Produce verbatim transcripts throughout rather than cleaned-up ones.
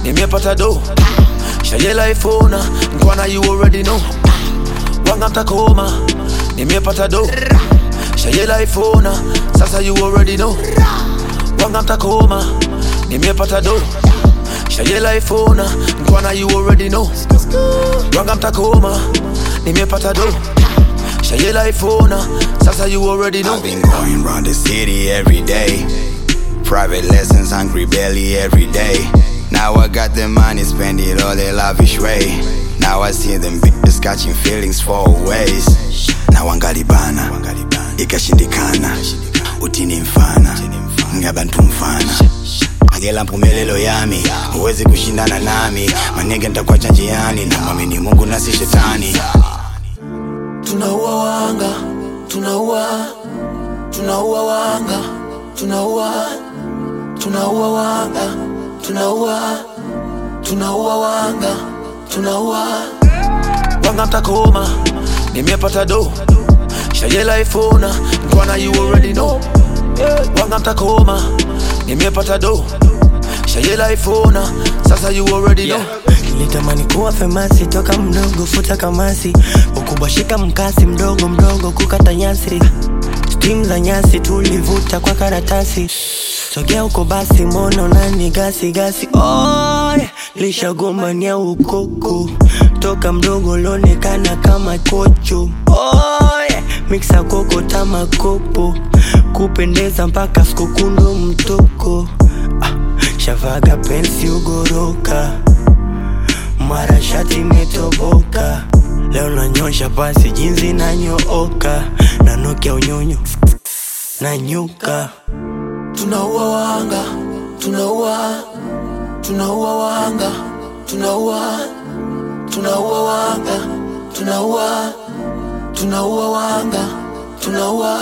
nimepata do. Shayela ifona, nkwana you already know. Wanga mtakoma, nimepata do. Shayela ifona, sasa you already know. Wanga mtakoma, nimepata do. Shayela ifona, nkwana you already know. Wanga mtakoma, nimepata do. Shayela ifona, sasa you already know. I've been going round the city every day. Private lessons, hungry belly every day. Now I got the money, spend it all the lavish way. Now I see them bitches catching feelings for ways. Now wangalibana, ikashindikana. Utini mfana, ngabantu mfana. Agela mpumelelo yami, uwezi kushindana nami. Manege nitakuacha njiani, na mwamini Mungu na si shetani. Tunaua wanga, tunaua, tunaua wanga, tunaua, tunaua wanga, tunaua, tunaua wanga, tunaua. Wanga mtakoma, nimepata do. Shayela ifona, nkwana you already know. Wanga mtakoma, nimepata do. Shayela ifona, sasa you already know. Nilitamani kuwa famasi toka mdogo futa kamasi. Ukubwa shika mkasi mdogo mdogo kukata nyasi. Steam za nyasi tulivuta kwa karatasi. Sogea uko basi mono nani gasi gasi. Oy, lisha gombania ukoko. Toka mdogo lonekana kama kocho. Oy, mixa koko tama kopo. Kupendeza mpaka skukundo mtoko. ah, Shavaga pensi ugoroka. Mara shati metoboka. Leo nanyosha pasi jinzi na nyooka. Na nokia unyonyo na nyuka. Tunaua wanga, tunaua, tunaua wanga, tunaua, tunaua wanga, tunaua, tunaua wanga, tunaua.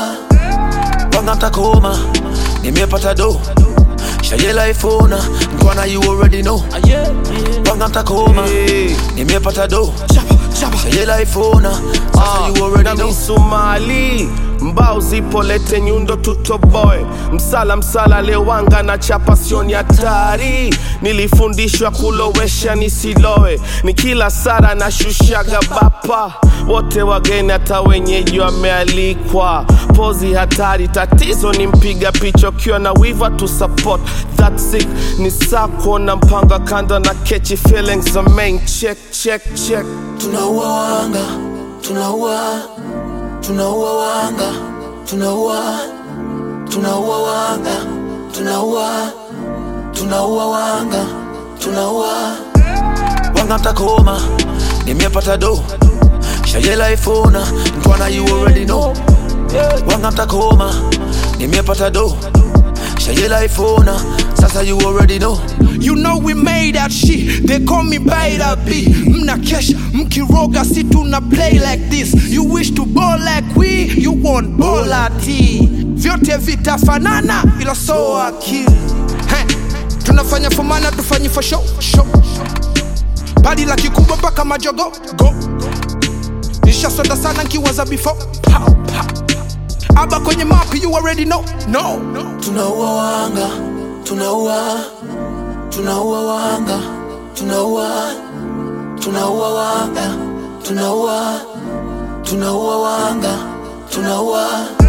Wanga mtakoma, nimepata do. Shayela ifona, nkwana you already know. Wanga mtakoma, nimepata do. Shayela ifona, sasa you already know. Somali mbao zipo lete nyundo tutoboy. Msala msala lewanga na chapa sioni hatari. Nilifundishwa kulowesha nisilowe. Nikila sara na shushaga bapa. Wote wageni hata wenyeji wamealikwa. Pozi hatari tatizo ni mpiga picha ukiwa na wiva to support. That's sick ni sako na mpanga kanda na catchy feelings the main check check check. Tunaua wanga, tunaua, tunaua wanga, tunaua, tunaua wanga, tunaua, tunaua wanga, tunaua. Wanga mtakoma, nimepata do. Shayela ifona, nkwana you already know. Wanga mtakoma, nimepata do. Shayela ifona, sasa you already know. You know we made that shit. They call me by the beat. Mna kesha, mkiroga si tuna play like this. You wish to ball like we, you want ball at T. Vyote vita fanana, ila so akili. Hey, tunafanya for mana, tufanyi for show, show. Badi la kikubwa mpaka majogo, go. Nisha soda sana nkiwaza before, pow, pow. Aba kwenye mapi, you already know, no, no. Tunaua wanga, tunaua, tunaua wanga, tunaua, tunaua wanga, tunaua, tunaua wanga, tunaua.